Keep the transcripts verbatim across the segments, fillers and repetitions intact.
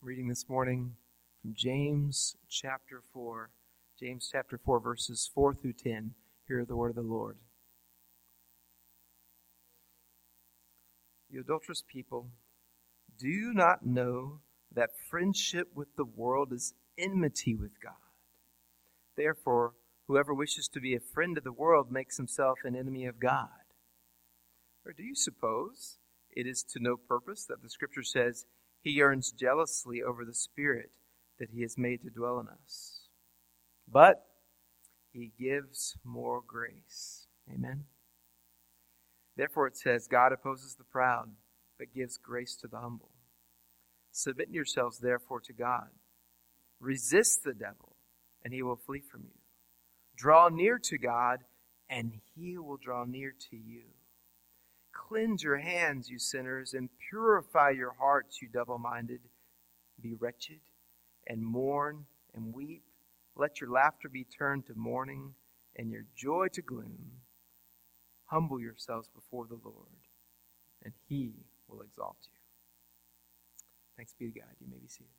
Reading this morning from James chapter four. James chapter four, verses four through ten. Hear the word of the Lord. You adulterous people, do you not know that friendship with the world is enmity with God? Therefore, whoever wishes to be a friend of the world makes himself an enemy of God. Or do you suppose it is to no purpose that the Scripture says, He yearns jealously over the Spirit that He has made to dwell in us? But He gives more grace. Amen. Therefore it says, God opposes the proud, but gives grace to the humble. Submit yourselves therefore to God. Resist the devil, and he will flee from you. Draw near to God, and He will draw near to you. Cleanse your hands, you sinners, and purify your hearts, you double-minded. Be wretched, and mourn, and weep. Let your laughter be turned to mourning, and your joy to gloom. Humble yourselves before the Lord, and He will exalt you. Thanks be to God. You may be seated.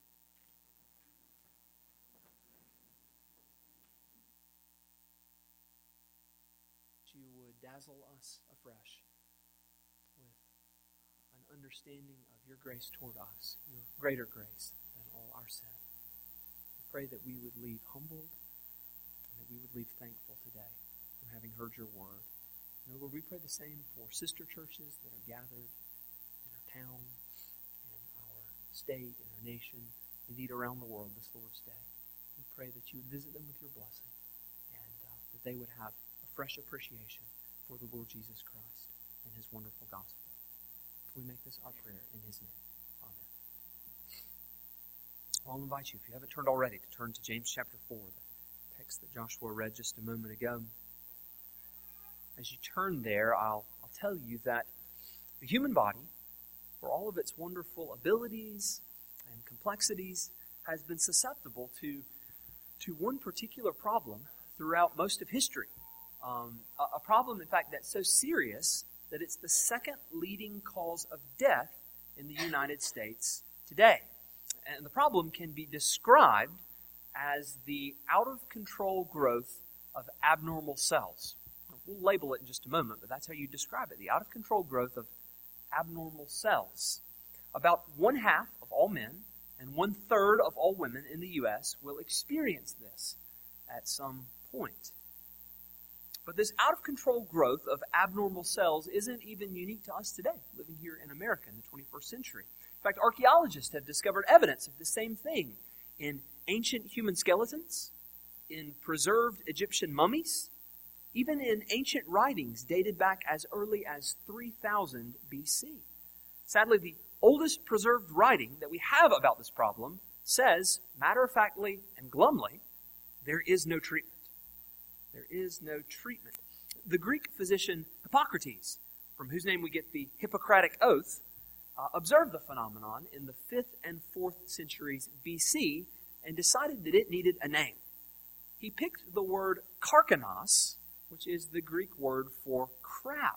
You would dazzle us afresh with an understanding of your grace toward us, your greater grace than all our sin. We pray that we would leave humbled and that we would leave thankful today from having heard your word. And Lord, we pray the same for sister churches that are gathered in our town, in our state, in our nation, indeed around the world this Lord's Day. We pray that you would visit them with your blessing and uh, that they would have a fresh appreciation for the Lord Jesus Christ and His wonderful gospel. We make this our prayer in His name. Amen. I'll invite you, if you haven't turned already, to turn to James chapter four, the text that Joshua read just a moment ago. As you turn there, I'll, I'll tell you that the human body, for all of its wonderful abilities and complexities, has been susceptible to, to one particular problem throughout most of history. Um, a, a problem, in fact, that's so serious that it's the second leading cause of death in the United States today. And the problem can be described as the out-of-control growth of abnormal cells. We'll label it in just a moment, but that's how you describe it, the out-of-control growth of abnormal cells. About one half of all men and one-third of all women in the U S will experience this at some point. But this out-of-control growth of abnormal cells isn't even unique to us today, living here in America in the twenty-first century. In fact, archaeologists have discovered evidence of the same thing in ancient human skeletons, in preserved Egyptian mummies, even in ancient writings dated back as early as three thousand B C. Sadly, the oldest preserved writing that we have about this problem says, matter-of-factly and glumly, there is no treatment. There is no treatment. The Greek physician Hippocrates, from whose name we get the Hippocratic Oath, uh, observed the phenomenon in the fifth and fourth centuries B C and decided that it needed a name. He picked the word karkanos, which is the Greek word for crab.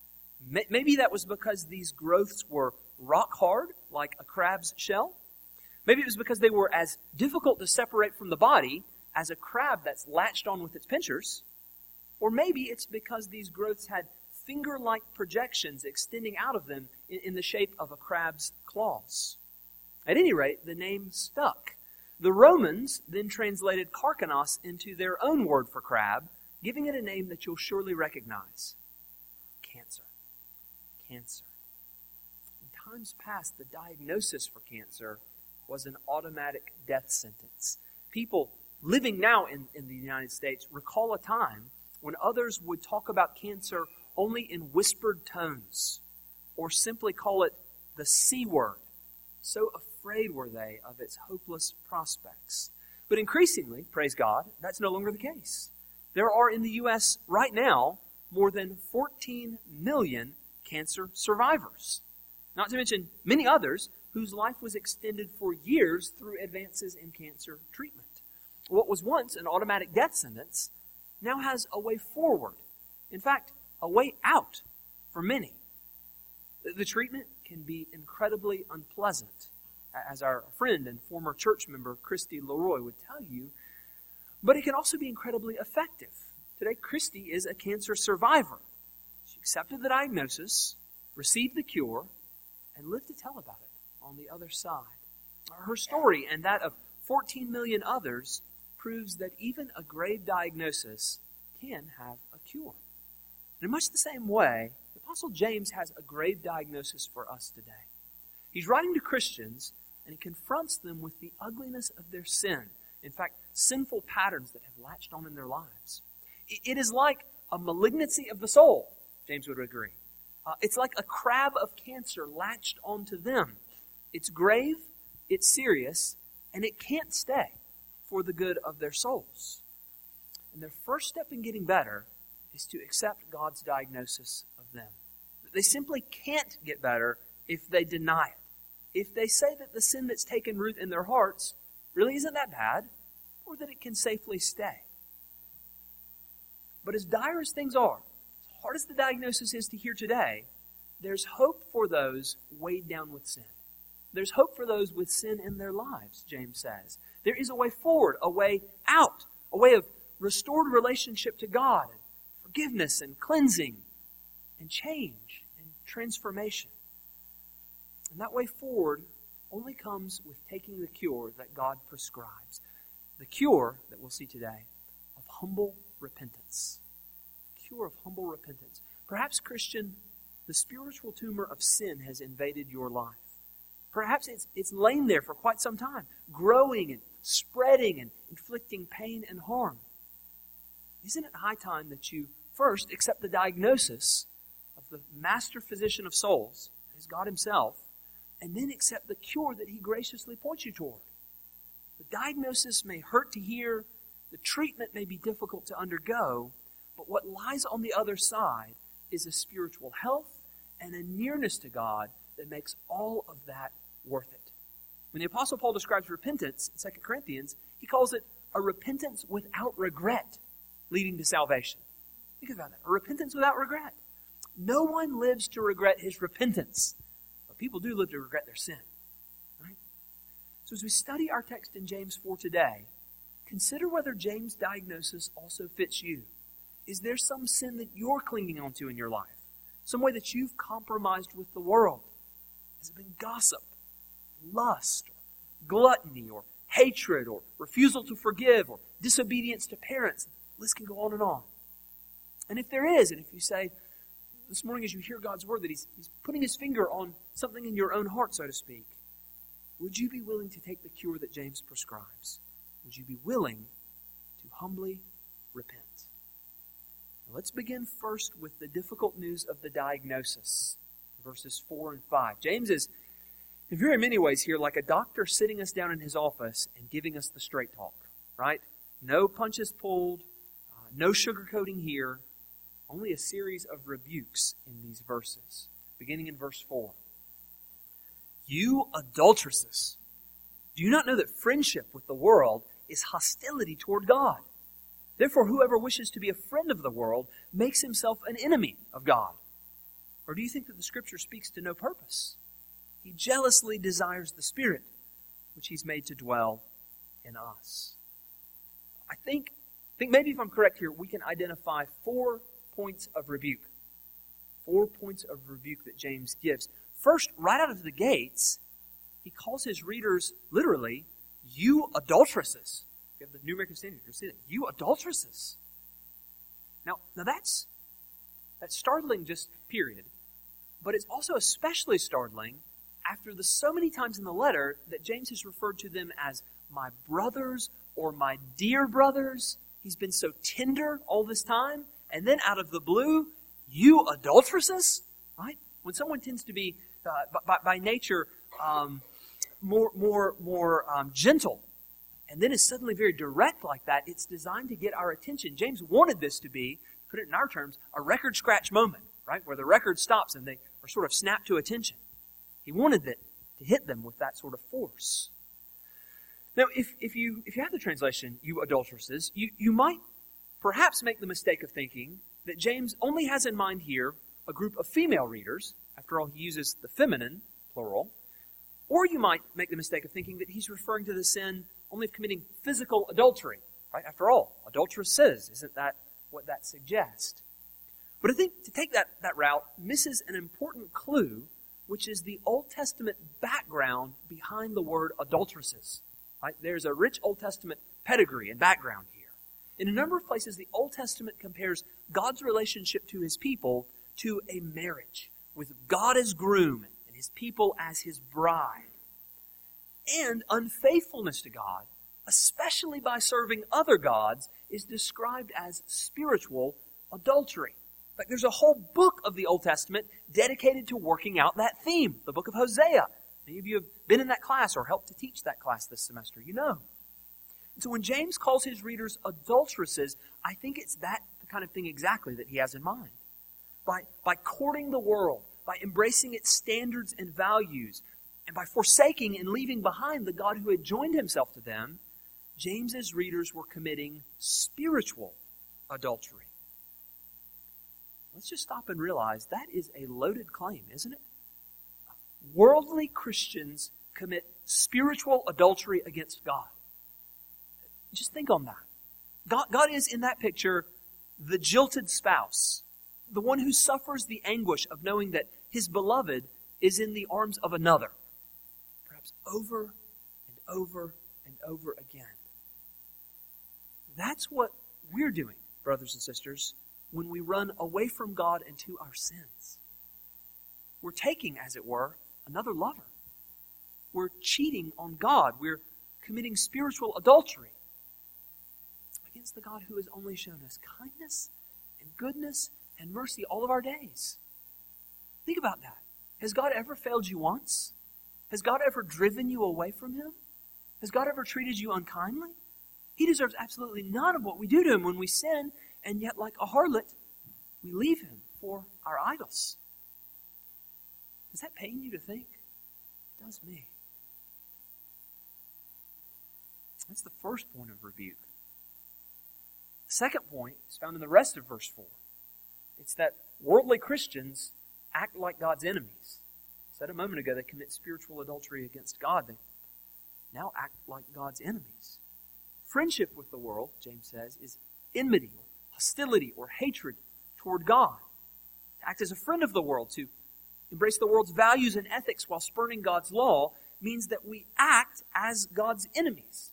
Maybe that was because these growths were rock hard, like a crab's shell. Maybe it was because they were as difficult to separate from the body as a crab that's latched on with its pincers. Or maybe it's because these growths had finger-like projections extending out of them in, in the shape of a crab's claws. At any rate, the name stuck. The Romans then translated karkanos into their own word for crab, giving it a name that you'll surely recognize. Cancer. Cancer. In times past, the diagnosis for cancer was an automatic death sentence. People living now in, in the United States recall a time when others would talk about cancer only in whispered tones or simply call it the C word. So afraid were they of its hopeless prospects. But increasingly, praise God, that's no longer the case. There are in the U S right now more than fourteen million cancer survivors. Not to mention many others whose life was extended for years through advances in cancer treatment. What was once an automatic death sentence now has a way forward. In fact, a way out for many. The treatment can be incredibly unpleasant, as our friend and former church member Christy Leroy would tell you, but it can also be incredibly effective. Today, Christy is a cancer survivor. She accepted the diagnosis, received the cure, and lived to tell about it on the other side. Her story and that of fourteen million others proves that even a grave diagnosis can have a cure. In much the same way, the Apostle James has a grave diagnosis for us today. He's writing to Christians, and he confronts them with the ugliness of their sin. In fact, sinful patterns that have latched on in their lives. It is like a malignancy of the soul, James would agree. Uh, it's like a crab of cancer latched onto them. It's grave, it's serious, and it can't stay for the good of their souls. And their first step in getting better is to accept God's diagnosis of them. They simply can't get better if they deny it. If they say that the sin that's taken root in their hearts really isn't that bad, or that it can safely stay. But as dire as things are, as hard as the diagnosis is to hear today, there's hope for those weighed down with sin. There's hope for those with sin in their lives, James says. There is a way forward, a way out, a way of restored relationship to God, and forgiveness and cleansing and change and transformation. And that way forward only comes with taking the cure that God prescribes. The cure that we'll see today of humble repentance. Cure of humble repentance. Perhaps, Christian, the spiritual tumor of sin has invaded your life. Perhaps it's, it's lain there for quite some time, growing and spreading and inflicting pain and harm. Isn't it high time that you first accept the diagnosis of the master physician of souls, that is God himself, and then accept the cure that he graciously points you toward? The diagnosis may hurt to hear, the treatment may be difficult to undergo, but what lies on the other side is a spiritual health and a nearness to God that makes all of that worth it. When the Apostle Paul describes repentance in Second Corinthians, he calls it a repentance without regret, leading to salvation. Think about that. A repentance without regret. No one lives to regret his repentance, but people do live to regret their sin. Right? So as we study our text in James four today, consider whether James' diagnosis also fits you. Is there some sin that you're clinging onto in your life? Some way that you've compromised with the world? Has it been gossip, lust, or gluttony, or hatred, or refusal to forgive, or disobedience to parents? The list can go on and on. And if there is, and if you say, this morning as you hear God's word, that he's, he's putting his finger on something in your own heart, so to speak, would you be willing to take the cure that James prescribes? Would you be willing to humbly repent? Now let's begin first with the difficult news of the diagnosis, verses four and five. James is, in very many ways here, like a doctor sitting us down in his office and giving us the straight talk, right? No punches pulled, uh, no sugarcoating here, only a series of rebukes in these verses, beginning in verse four. You adulteresses, do you not know that friendship with the world is hostility toward God? Therefore, whoever wishes to be a friend of the world makes himself an enemy of God. Or do you think that the Scripture speaks to no purpose? He jealously desires the Spirit, which he's made to dwell in us. I think, I think maybe if I'm correct here, we can identify four points of rebuke. Four points of rebuke that James gives. First, right out of the gates, he calls his readers literally, you adulteresses. You have the New American Standard, you'll see that. You adulteresses. Now, now that's, that's startling just period. But it's also especially startling after the so many times in the letter that James has referred to them as my brothers or my dear brothers. He's been so tender all this time. And then out of the blue, you adulteresses, right? When someone tends to be, uh, by, by nature, um, more more more um, gentle, and then is suddenly very direct like that, it's designed to get our attention. James wanted this to be, put it in our terms, a record scratch moment, right? Where the record stops and they are sort of snapped to attention. He wanted it to hit them with that sort of force. Now, if, if you if you have the translation, you adulteresses, you, you might perhaps make the mistake of thinking that James only has in mind here a group of female readers. After all, he uses the feminine, plural. Or you might make the mistake of thinking that he's referring to the sin only of committing physical adultery. Right? After all, adulterous sins. Isn't that what that suggests? But I think to take that, that route misses an important clue, which is the Old Testament background behind the word adulteresses. Right? There's a rich Old Testament pedigree and background here. In a number of places, the Old Testament compares God's relationship to his people to a marriage, with God as groom and his people as his bride. And unfaithfulness to God, especially by serving other gods, is described as spiritual adultery. Like there's a whole book of the Old Testament dedicated to working out that theme, the book of Hosea. Many of you have been in that class or helped to teach that class this semester. You know. And so when James calls his readers adulteresses, I think it's that kind of thing exactly that he has in mind. By, by courting the world, by embracing its standards and values, and by forsaking and leaving behind the God who had joined himself to them, James's readers were committing spiritual adultery. Let's just stop and realize that is a loaded claim, isn't it? Worldly Christians commit spiritual adultery against God. Just think on that. God, God is, in that picture, the jilted spouse, the one who suffers the anguish of knowing that his beloved is in the arms of another, perhaps over and over and over again. That's what we're doing, brothers and sisters, when we run away from God and to our sins. We're taking, as it were, another lover. We're cheating on God. We're committing spiritual adultery against the God who has only shown us kindness and goodness and mercy all of our days. Think about that. Has God ever failed you once? Has God ever driven you away from him? Has God ever treated you unkindly? He deserves absolutely none of what we do to him when we sin, and yet like a harlot, we leave him for our idols. Does that pain you to think? It does me. That's the first point of rebuke. The second point is found in the rest of verse four. It's that worldly Christians act like God's enemies. I said a moment ago they commit spiritual adultery against God. They now act like God's enemies. Friendship with the world, James says, is enmity, or hostility, or hatred toward God. To act as a friend of the world, to embrace the world's values and ethics while spurning God's law, means that we act as God's enemies.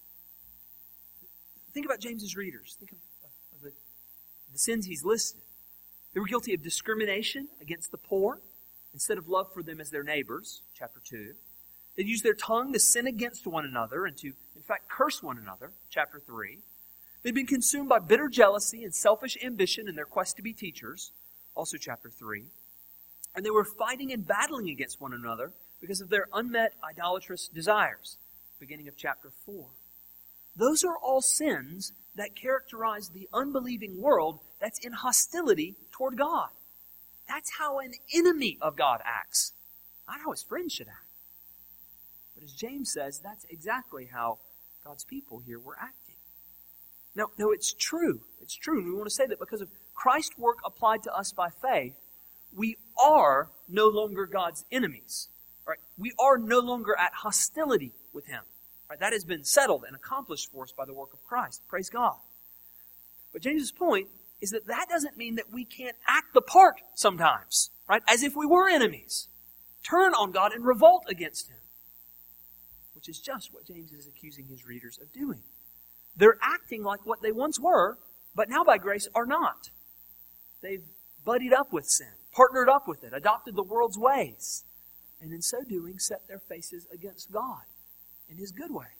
Think about James's readers. Think of, of, of the, the sins he's listed. They were guilty of discrimination against the poor instead of love for them as their neighbors, chapter two. They'd use their tongue to sin against one another and to, in fact, curse one another, chapter three. They'd been consumed by bitter jealousy and selfish ambition in their quest to be teachers, also chapter three. And they were fighting and battling against one another because of their unmet idolatrous desires, beginning of chapter four. Those are all sins that characterize the unbelieving world that's in hostility toward God. That's how an enemy of God acts, not how his friends should act. But as James says, that's exactly how God's people here were acting. Now, no, it's true. It's true. And we want to say that because of Christ's work applied to us by faith, we are no longer God's enemies. Right? We are no longer at hostility with him. Right? That has been settled and accomplished for us by the work of Christ. Praise God. But James's point is that that doesn't mean that we can't act the part sometimes, right? As if we were enemies. Turn on God and revolt against him. Which is just what James is accusing his readers of doing. They're acting like what they once were, but now by grace are not. They've buddied up with sin, partnered up with it, adopted the world's ways, and in so doing set their faces against God in his good way.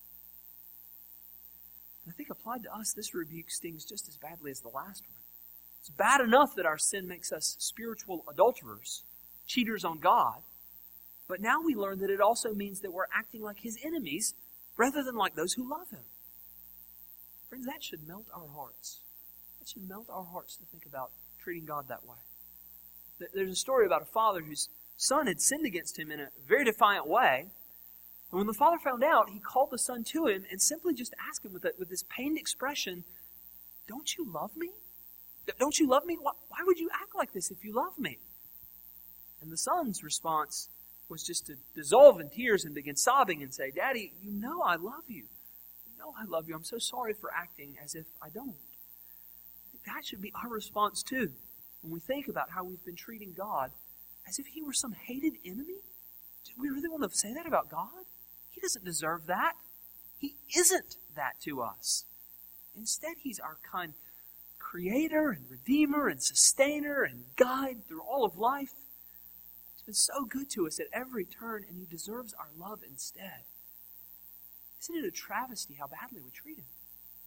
And I think applied to us, this rebuke stings just as badly as the last one. It's bad enough that our sin makes us spiritual adulterers, cheaters on God, but now we learn that it also means that we're acting like his enemies rather than like those who love him. Friends, that should melt our hearts. That should melt our hearts to think about treating God that way. There's a story about a father whose son had sinned against him in a very defiant way. And when the father found out, he called the son to him and simply just asked him with, a, with this pained expression, "Don't you love me? Don't you love me? Why, why would you act like this if you love me?" And the son's response was just to dissolve in tears and begin sobbing and say, Daddy, you know I love you. You know I love you. I'm so sorry for acting as if I don't. That should be our response too. When we think about how we've been treating God as if He were some hated enemy. Do we really want to say that about God? He doesn't deserve that. He isn't that to us. Instead, He's our kind Creator and Redeemer and Sustainer and Guide through all of life. He's been so good to us at every turn, and He deserves our love instead. Isn't it a travesty how badly we treat Him?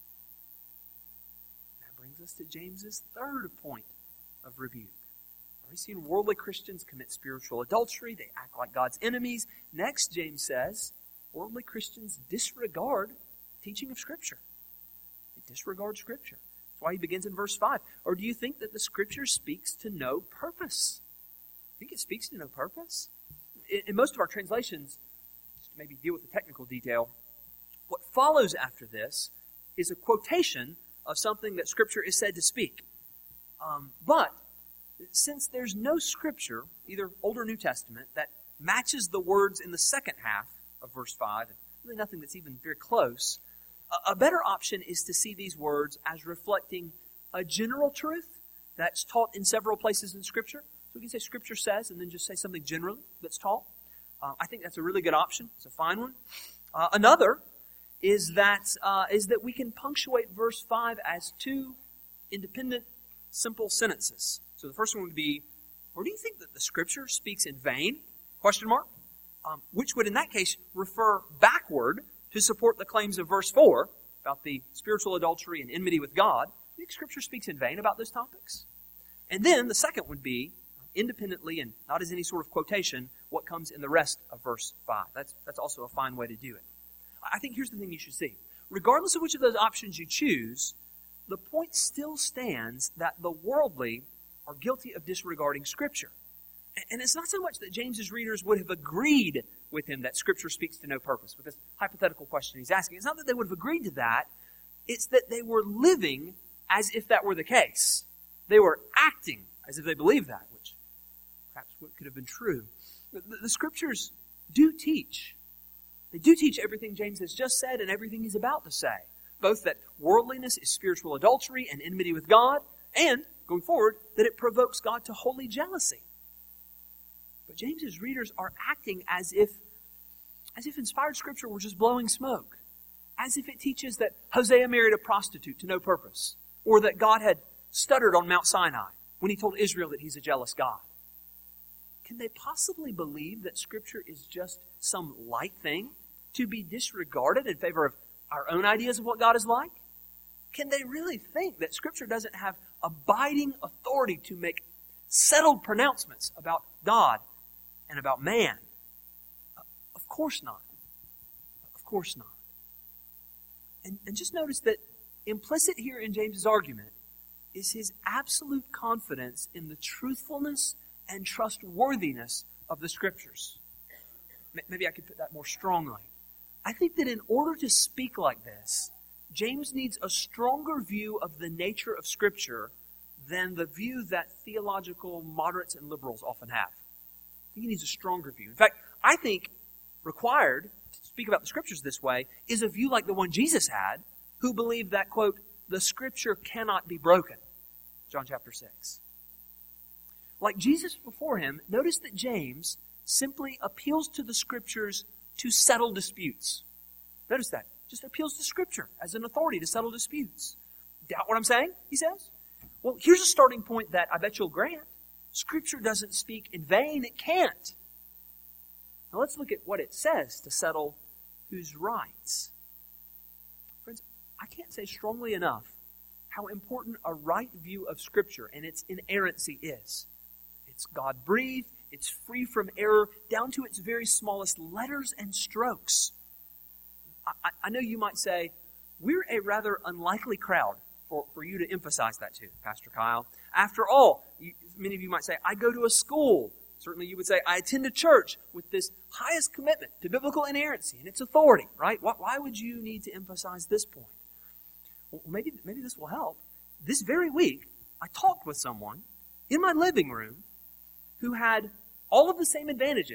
That brings us to James's third point of rebuke. We've seen worldly Christians commit spiritual adultery. They act like God's enemies. Next, James says, worldly Christians disregard the teaching of Scripture. They disregard Scripture. That's why he begins in verse five. Or do you think that the Scripture speaks to no purpose? I think it speaks to no purpose. In, in most of our translations, just to maybe deal with the technical detail, what follows after this is a quotation of something that Scripture is said to speak. Um, but since there's no Scripture, either Old or New Testament, that matches the words in the second half of verse five, and really nothing that's even very close, a, a better option is to see these words as reflecting a general truth that's taught in several places in Scripture. So we can say Scripture says, and then just say something generally that's taught. Uh, I think that's a really good option. It's a fine one. Uh, another is that uh, is that we can punctuate verse five as two independent, simple sentences. So the first one would be, or do you think that the Scripture speaks in vain? Question mark. Um, which would in that case refer backward to support the claims of verse four about the spiritual adultery and enmity with God. Do you think Scripture speaks in vain about those topics? And then the second would be, independently and not as any sort of quotation, what comes in the rest of verse five. That's, that's also a fine way to do it. I think here's the thing you should see. Regardless of which of those options you choose, the point still stands that the worldly are guilty of disregarding Scripture. And it's not so much that James's readers would have agreed with him that Scripture speaks to no purpose, with this hypothetical question he's asking. It's not that they would have agreed to that. It's that they were living as if that were the case. They were acting as if they believed that, which perhaps could have been true. The, the Scriptures do teach. They do teach everything James has just said and everything he's about to say. Both that worldliness is spiritual adultery and enmity with God, and, going forward, that it provokes God to holy jealousy. But James's readers are acting as if, as if inspired Scripture were just blowing smoke. As if it teaches that Hosea married a prostitute to no purpose, or that God had stuttered on Mount Sinai when He told Israel that He's a jealous God. Can they possibly believe that Scripture is just some light thing to be disregarded in favor of our own ideas of what God is like? Can they really think that Scripture doesn't have abiding authority to make settled pronouncements about God and about man? Of course not. Of course not. And, and just notice that implicit here in James's argument is his absolute confidence in the truthfulness and trustworthiness of the Scriptures. Maybe I could put that more strongly. I think that in order to speak like this, James needs a stronger view of the nature of Scripture than the view that theological moderates and liberals often have. I think he needs a stronger view. In fact, I think required to speak about the Scriptures this way is a view like the one Jesus had, who believed that, quote, the Scripture cannot be broken. John chapter six. Like Jesus before him, notice that James simply appeals to the Scriptures to settle disputes. Notice that. Just appeals to Scripture as an authority to settle disputes. Doubt what I'm saying? He says. Well, here's a starting point that I bet you'll grant. Scripture doesn't speak in vain. It can't. Now let's look at what it says to settle whose rights. Friends, I can't say strongly enough how important a right view of Scripture and its inerrancy is. It's God-breathed. It's free from error, down to its very smallest letters and strokes. I, I know you might say, we're a rather unlikely crowd for, for you to emphasize that to, Pastor Kyle. After all, you, many of you might say, I go to a school. Certainly you would say, I attend a church with this highest commitment to biblical inerrancy and its authority, right? Why, why would you need to emphasize this point? Well, maybe, maybe this will help. This very week, I talked with someone in my living room who had all of the same advantages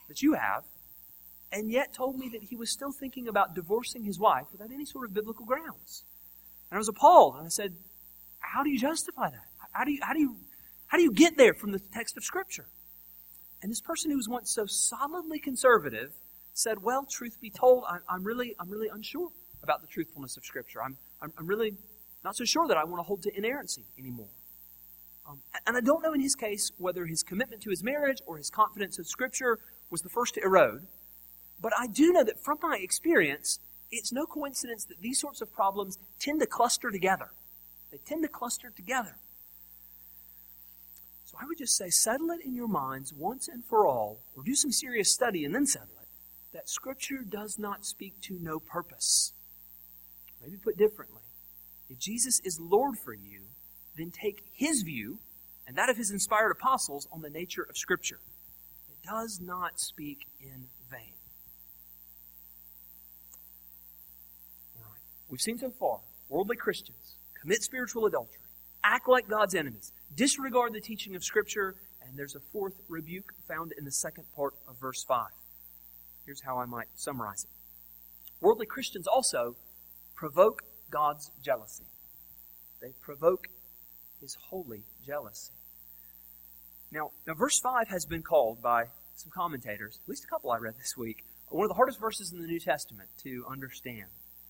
that you have, and yet told me that he was still thinking about divorcing his wife without any sort of biblical grounds. And I was appalled, and I said, how do you justify that? How do you, how do you, how do you get there from the text of Scripture? And this person who was once so solidly conservative said, well, truth be told, I'm, I'm really, I'm really unsure about the truthfulness of Scripture. I'm, I'm, I'm really not so sure that I want to hold to inerrancy anymore. Um, and I don't know in his case whether his commitment to his marriage or his confidence in Scripture was the first to erode. But I do know that from my experience, it's no coincidence that these sorts of problems tend to cluster together. They tend to cluster together. So I would just say, settle it in your minds once and for all, or do some serious study and then settle it, that Scripture does not speak to no purpose. Maybe put differently, if Jesus is Lord for you, then take His view and that of His inspired apostles on the nature of Scripture. It does not speak in vain. All right. We've seen so far, worldly Christians commit spiritual adultery, act like God's enemies, disregard the teaching of Scripture, and there's a fourth rebuke found in the second part of verse five. Here's how I might summarize it. Worldly Christians also provoke God's jealousy. They provoke His holy jealousy. Now, now, verse five has been called by some commentators, at least a couple I read this week, one of the hardest verses in the New Testament to understand.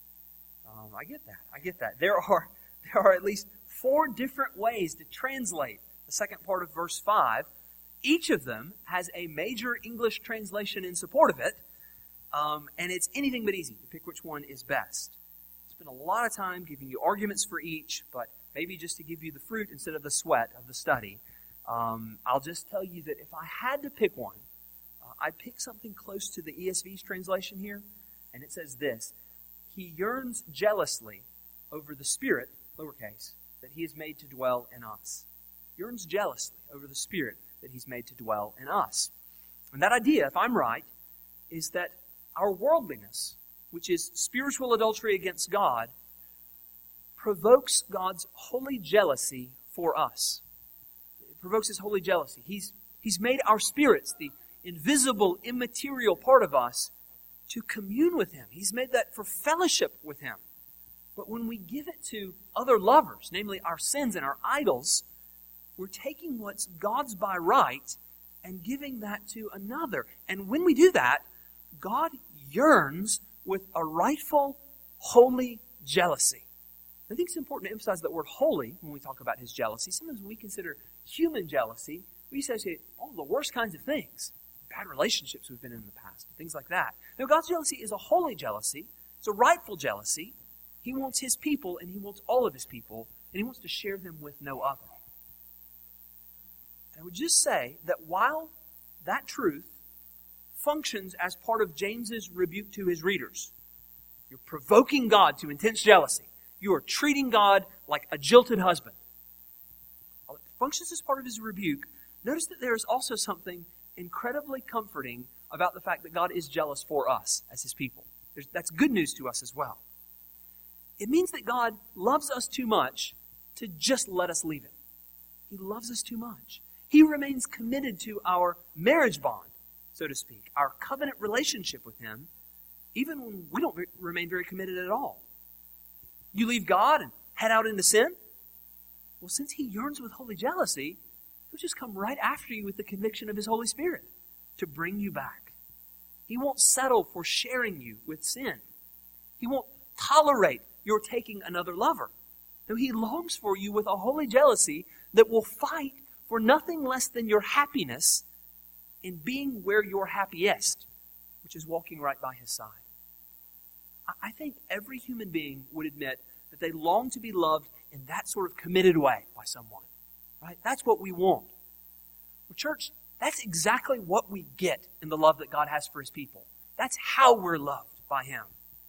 Um, I get that. I get that. There are, there are at least four different ways to translate the second part of verse five. Each of them has a major English translation in support of it, um, and it's anything but easy to pick which one is best. Spend a lot of time giving you arguments for each, but maybe just to give you the fruit instead of the sweat of the study, um, I'll just tell you that if I had to pick one, uh, I'd pick something close to the E S V's translation here, and it says this: He yearns jealously over the Spirit, lowercase, that He has made to dwell in us. Yearns jealously over the Spirit that He's made to dwell in us. And that idea, if I'm right, is that our worldliness, which is spiritual adultery against God, provokes God's holy jealousy for us. It provokes His holy jealousy. He's, he's made our spirits, the invisible, immaterial part of us, to commune with Him. He's made that for fellowship with Him. But when we give it to other lovers, namely our sins and our idols, we're taking what's God's by right and giving that to another. And when we do that, God yearns with a rightful, holy jealousy. I think it's important to emphasize that word holy when we talk about His jealousy. Sometimes when we consider human jealousy, we associate all the worst kinds of things. Bad relationships we've been in in the past, things like that. Now, God's jealousy is a holy jealousy. It's a rightful jealousy. He wants His people, and He wants all of His people, and He wants to share them with no other. And I would just say that while that truth functions as part of James's rebuke to his readers, you're provoking God to intense jealousy. You are treating God like a jilted husband. While it functions as part of his rebuke, notice that there is also something incredibly comforting about the fact that God is jealous for us as His people. There's, that's good news to us as well. It means that God loves us too much to just let us leave Him. He loves us too much. He remains committed to our marriage bond, so to speak, our covenant relationship with Him, even when we don't re- remain very committed at all. You leave God and head out into sin? Well, since He yearns with holy jealousy, He'll just come right after you with the conviction of His Holy Spirit to bring you back. He won't settle for sharing you with sin. He won't tolerate your taking another lover. No, He longs for you with a holy jealousy that will fight for nothing less than your happiness in being where you're happiest, which is walking right by His side. I think every human being would admit that they long to be loved in that sort of committed way by someone. Right? That's what we want. Well, church, that's exactly what we get in the love that God has for His people. That's how we're loved by Him.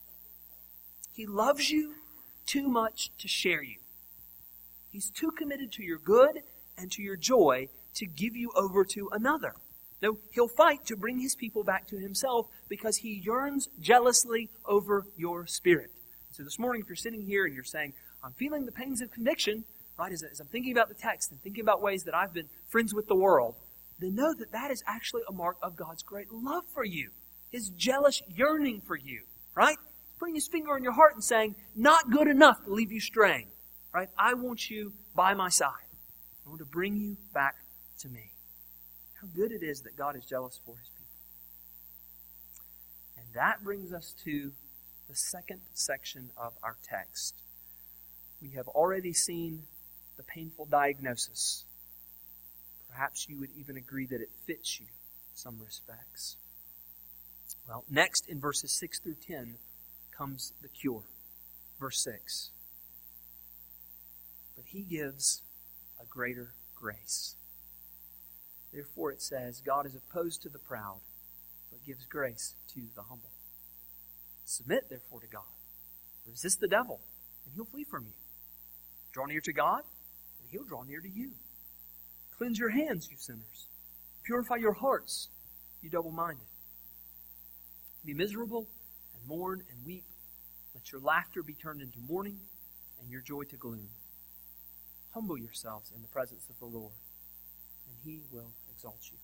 He loves you too much to share you. He's too committed to your good and to your joy to give you over to another. No, He'll fight to bring His people back to Himself because He yearns jealously over your spirit. So this morning, if you're sitting here and you're saying, I'm feeling the pains of conviction, right, as, as I'm thinking about the text and thinking about ways that I've been friends with the world, then know that that is actually a mark of God's great love for you. His jealous yearning for you, right? Putting his finger on your heart and saying, not good enough to leave you straying, right? I want you by my side. I want to bring you back to me. How good it is that God is jealous for his people. And that brings us to the second section of our text. We have already seen the painful diagnosis. Perhaps you would even agree that it fits you in some respects. Well, next in verses six through ten comes the cure. Verse six. But he gives a greater grace. Therefore it says, God is opposed to the proud, but gives grace to the humble. Submit therefore to God. Resist the devil, and he'll flee from you. Draw near to God, and he'll draw near to you. Cleanse your hands, you sinners. Purify your hearts, you double-minded. Be miserable and mourn and weep. Let your laughter be turned into mourning and your joy to gloom. Humble yourselves in the presence of the Lord, and he will exalt you.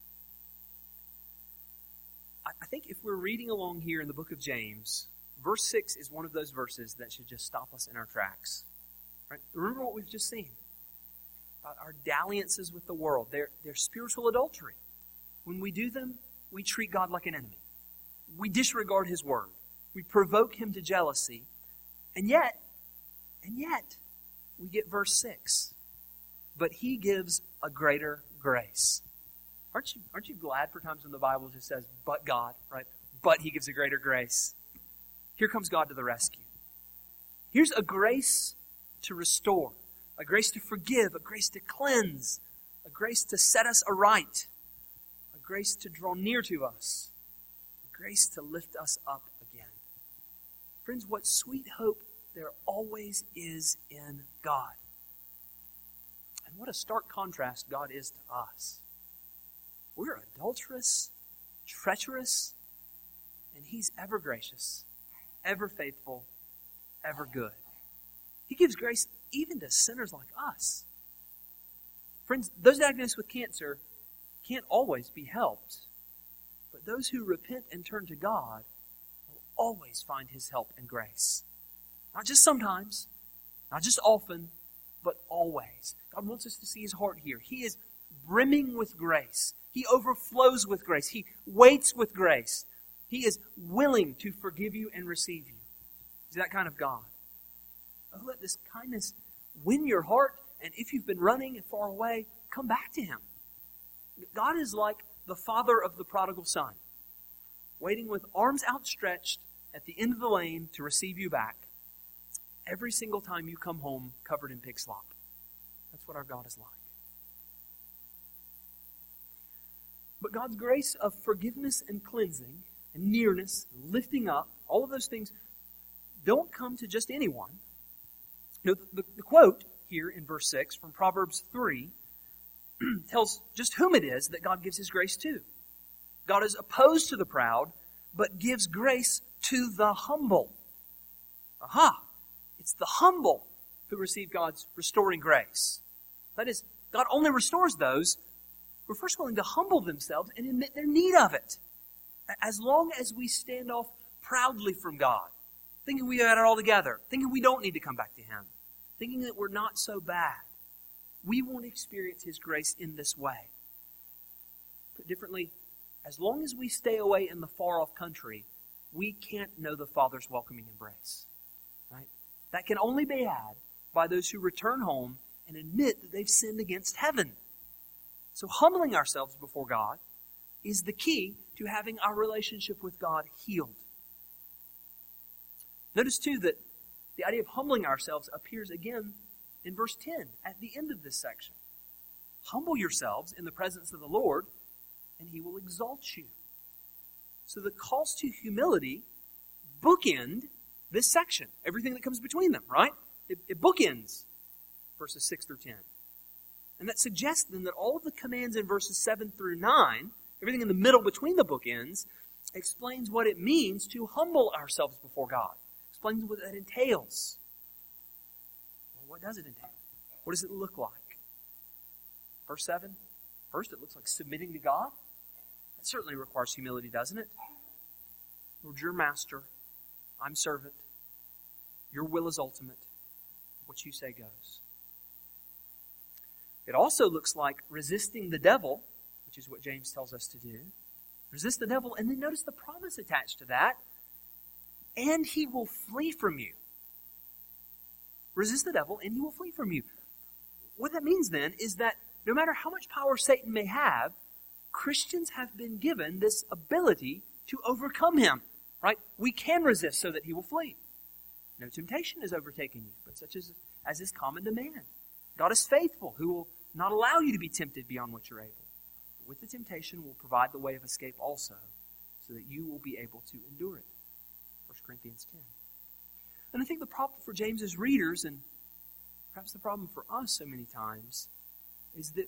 I think if we're reading along here in the book of James, verse six is one of those verses that should just stop us in our tracks. Right? Remember what we've just seen about our dalliances with the world. They're, they're spiritual adultery. When we do them, we treat God like an enemy. We disregard his word. We provoke him to jealousy. And yet, and yet, we get verse six. But he gives a greater grace. Aren't you, aren't you glad for times when the Bible just says, but God, right? But he gives a greater grace. Here comes God to the rescue. Here's a grace to restore, a grace to forgive, a grace to cleanse, a grace to set us aright, a grace to draw near to us, a grace to lift us up again. Friends, what sweet hope there always is in God. And what a stark contrast God is to us. We're adulterous, treacherous, and he's ever gracious, ever faithful, ever good. He gives grace even to sinners like us. Friends, those diagnosed with cancer can't always be helped, but those who repent and turn to God will always find his help and grace. Not just sometimes, not just often, but always. God wants us to see his heart here. He is brimming with grace. He overflows with grace. He waits with grace. He is willing to forgive you and receive you. He's that kind of God. Oh, let this kindness win your heart, and if you've been running and far away, come back to him. God is like the father of the prodigal son, waiting with arms outstretched at the end of the lane to receive you back every single time you come home covered in pig slop. That's what our God is like. But God's grace of forgiveness and cleansing and nearness, lifting up, all of those things don't come to just anyone. You know, the, the, the quote here in verse six from Proverbs three tells just whom it is that God gives his grace to. God is opposed to the proud, but gives grace to the humble. Aha! It's the humble who receive God's restoring grace. That is, God only restores those who are first willing to humble themselves and admit their need of it. As long as we stand off proudly from God, thinking we got it all together, thinking we don't need to come back to him, thinking that we're not so bad, we won't experience his grace in this way. Put differently, as long as we stay away in the far-off country, we can't know the Father's welcoming embrace. Right? That can only be had by those who return home and admit that they've sinned against heaven. So humbling ourselves before God is the key to having our relationship with God healed. Notice too that the idea of humbling ourselves appears again in verse ten, at the end of this section. Humble yourselves in the presence of the Lord, and he will exalt you. So the calls to humility bookend this section, everything that comes between them, right? It, it bookends verses six through ten. And that suggests then that all of the commands in verses seven through nine, everything in the middle between the bookends, explains what it means to humble ourselves before God. Explains what that entails. Well, what does it entail? What does it look like? Verse seven, First, it looks like submitting to God. That certainly requires humility, doesn't it? Lord, you're master. I'm servant. Your will is ultimate. What you say goes. It also looks like resisting the devil, which is what James tells us to do. Resist the devil, and then notice the promise attached to that. And he will flee from you. Resist the devil, and he will flee from you. What that means then is that no matter how much power Satan may have, Christians have been given this ability to overcome him. Right? We can resist so that he will flee. No temptation has overtaken you, but such as, as is common to man. God is faithful, who will not allow you to be tempted beyond what you're able. But with the temptation will provide the way of escape also, so that you will be able to endure it. First Corinthians ten. And I think the problem for James's readers, and perhaps the problem for us so many times, is that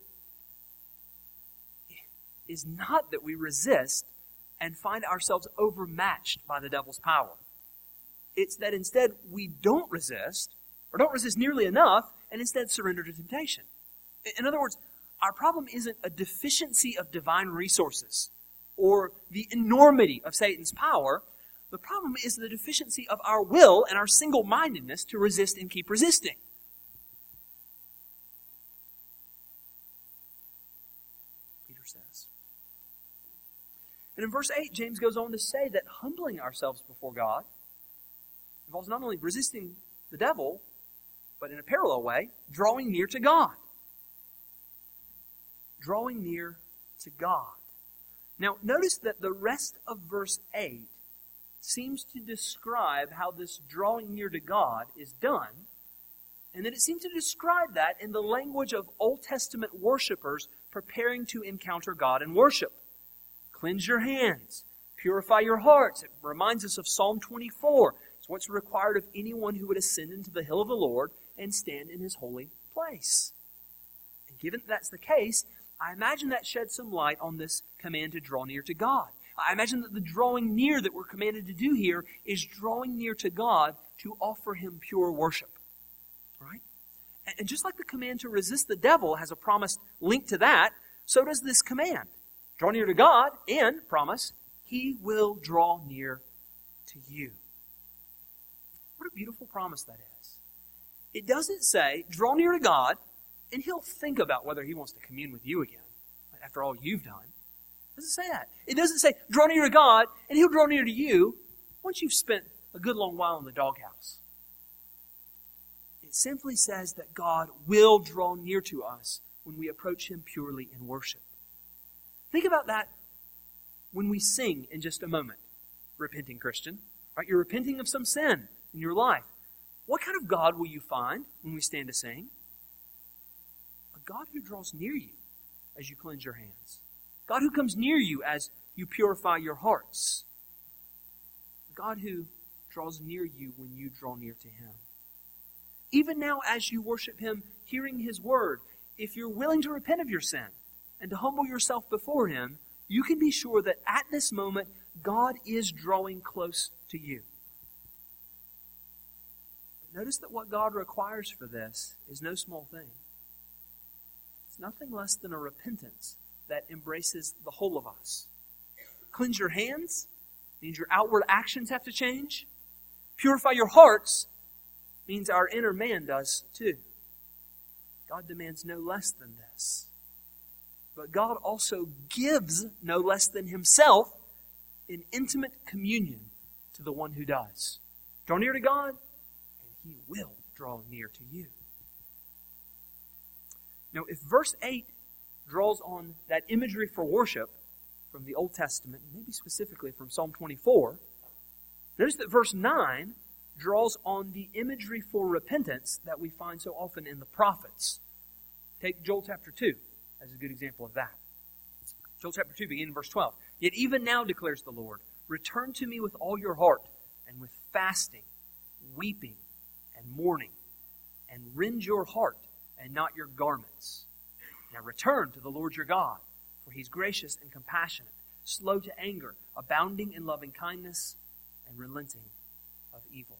is not that we resist and find ourselves overmatched by the devil's power. It's that instead we don't resist, or don't resist nearly enough, and instead surrender to temptation. In other words, our problem isn't a deficiency of divine resources or the enormity of Satan's power. The problem is the deficiency of our will and our single-mindedness to resist and keep resisting. Peter says. And in verse eight, James goes on to say that humbling ourselves before God involves not only resisting the devil, but in a parallel way, drawing near to God. Drawing near to God. Now, notice that the rest of verse eight seems to describe how this drawing near to God is done, and that it seems to describe that in the language of Old Testament worshipers preparing to encounter God in worship. Cleanse your hands. Purify your hearts. It reminds us of Psalm twenty-four. It's what's required of anyone who would ascend into the hill of the Lord and stand in His holy place. And given that that's the case, I imagine that sheds some light on this command to draw near to God. I imagine that the drawing near that we're commanded to do here is drawing near to God to offer Him pure worship. Right? And just like the command to resist the devil has a promise linked to that, so does this command. Draw near to God and, promise, He will draw near to you. What a beautiful promise that is. It doesn't say, draw near to God, and He'll think about whether He wants to commune with you again, after all you've done. It doesn't say that. It doesn't say, draw near to God, and He'll draw near to you once you've spent a good long while in the doghouse. It simply says that God will draw near to us when we approach Him purely in worship. Think about that when we sing in just a moment. Repenting Christian, right? You're repenting of some sin in your life. What kind of God will you find when we stand to sing? A God who draws near you as you cleanse your hands. God who comes near you as you purify your hearts. A God who draws near you when you draw near to Him. Even now as you worship Him, hearing His word, if you're willing to repent of your sin and to humble yourself before Him, you can be sure that at this moment, God is drawing close to you. But notice that what God requires for this is no small thing. It's nothing less than a repentance that embraces the whole of us. Cleanse your hands means your outward actions have to change. Purify your hearts means our inner man does too. God demands no less than this. But God also gives no less than Himself in intimate communion to the one who does. Draw near to God, and He will draw near to you. Now, if verse eight draws on that imagery for worship from the Old Testament, maybe specifically from Psalm twenty-four, notice that verse nine draws on the imagery for repentance that we find so often in the prophets. Take Joel chapter two as a good example of that. Joel chapter two, beginning in verse twelve. Yet even now, declares the Lord, return to me with all your heart, and with fasting, weeping, and mourning, and rend your heart, and not your garments. Now return to the Lord your God, for He's gracious and compassionate, slow to anger, abounding in loving kindness, and relenting of evil.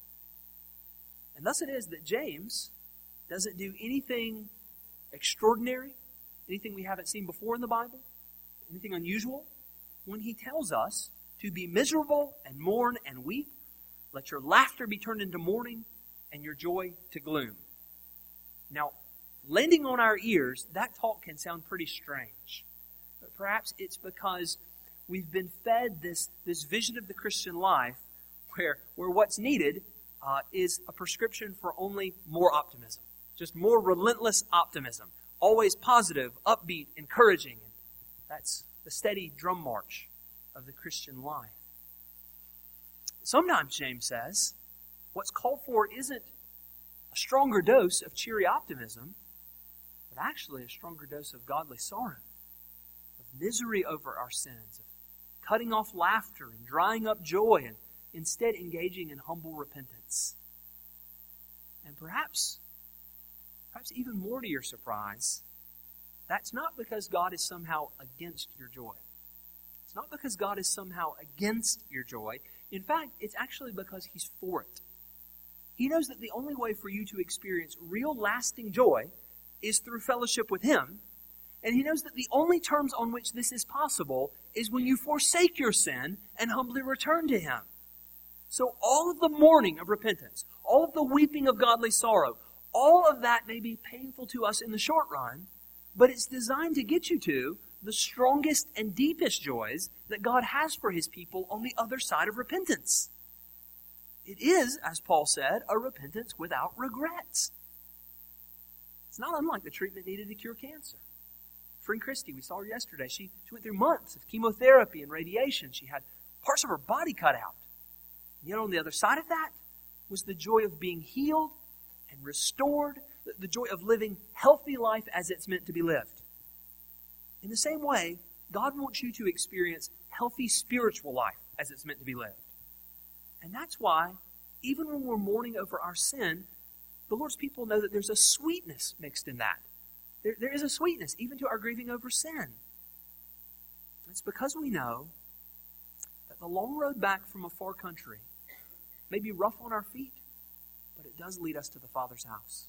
And thus it is that James doesn't do anything extraordinary anything we haven't seen before in the Bible, anything unusual, when he tells us to be miserable and mourn and weep, let your laughter be turned into mourning and your joy to gloom. Now, landing on our ears, that talk can sound pretty strange. But perhaps it's because we've been fed this, this vision of the Christian life where, where what's needed uh, is a prescription for only more optimism. Just more relentless optimism. Always positive, upbeat, encouraging. And that's the steady drum march of the Christian life. Sometimes, James says, what's called for isn't a stronger dose of cheery optimism, but actually a stronger dose of godly sorrow, of misery over our sins, of cutting off laughter and drying up joy, and instead engaging in humble repentance. And perhaps, perhaps even more to your surprise, that's not because God is somehow against your joy. It's not because God is somehow against your joy. In fact, it's actually because He's for it. He knows that the only way for you to experience real lasting joy is through fellowship with Him. And He knows that the only terms on which this is possible is when you forsake your sin and humbly return to Him. So all of the mourning of repentance, all of the weeping of godly sorrow, all of that may be painful to us in the short run, but it's designed to get you to the strongest and deepest joys that God has for His people on the other side of repentance. It is, as Paul said, a repentance without regrets. It's not unlike the treatment needed to cure cancer. Friend Christy, we saw her yesterday. She, she went through months of chemotherapy and radiation. She had parts of her body cut out. And yet on the other side of that was the joy of being healed and restored, the, the joy of living healthy life as it's meant to be lived. In the same way, God wants you to experience healthy spiritual life as it's meant to be lived. And that's why, even when we're mourning over our sin, the Lord's people know that there's a sweetness mixed in that. There, there is a sweetness even to our grieving over sin. It's because we know that the long road back from a far country may be rough on our feet, but it does lead us to the Father's house.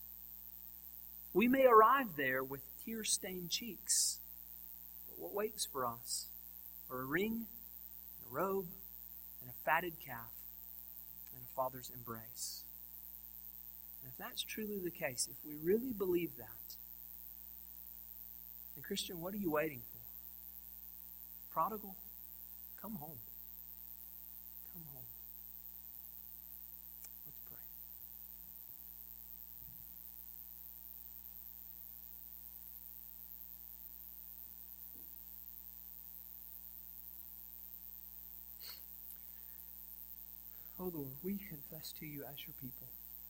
We may arrive there with tear-stained cheeks, but what waits for us are a ring, and a robe, and a fatted calf, and a Father's embrace. And if that's truly the case, if we really believe that, then Christian, what are you waiting for? Prodigal, come home. Come home. Let's pray. Oh Lord, we confess to you as your people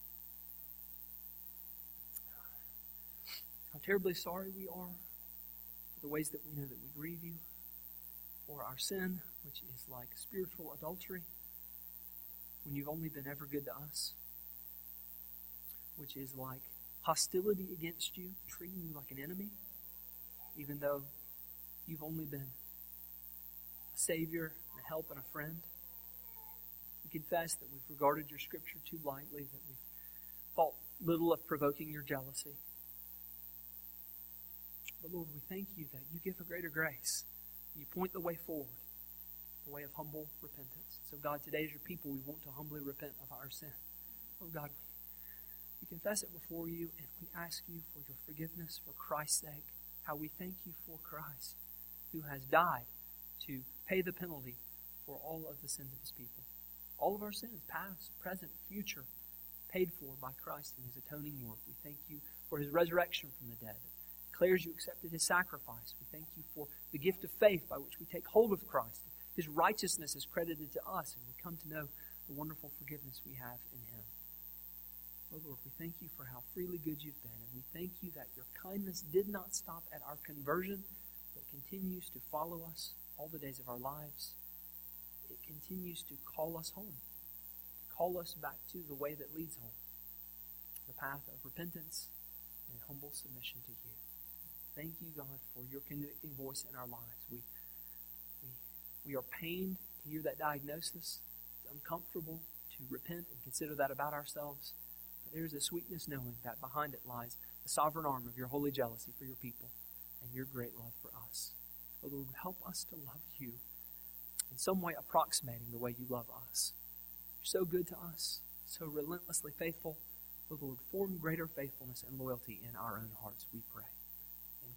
how terribly sorry we are for the ways that we know that we grieve you, for our sin, which is like spiritual adultery, when you've only been ever good to us, which is like hostility against you, treating you like an enemy, even though you've only been a Savior, and a help, and a friend. We confess that we've regarded your Scripture too lightly, that we've thought little of provoking your jealousy. But Lord, we thank you that you give a greater grace. You point the way forward, the way of humble repentance. So God, today as your people, we want to humbly repent of our sin. Oh God, we, we confess it before you, and we ask you for your forgiveness for Christ's sake. How we thank you for Christ, who has died to pay the penalty for all of the sins of his people. All of our sins, past, present, future, paid for by Christ in his atoning work. We thank you for his resurrection from the dead. Declares you accepted his sacrifice. We thank you for the gift of faith by which we take hold of Christ. His righteousness is credited to us, and we come to know the wonderful forgiveness we have in him. Oh Lord, we thank you for how freely good you've been, and we thank you that your kindness did not stop at our conversion, but continues to follow us all the days of our lives. It continues to call us home, to call us back to the way that leads home, the path of repentance and humble submission to you. Thank you, God, for your convicting voice in our lives. We, we, we are pained to hear that diagnosis. It's uncomfortable to repent and consider that about ourselves. But there is a sweetness knowing that behind it lies the sovereign arm of your holy jealousy for your people. and your great love for us. Oh Lord, help us to love you in some way approximating the way you love us. You're so good to us, so relentlessly faithful. Oh Lord, form greater faithfulness and loyalty in our own hearts, we pray.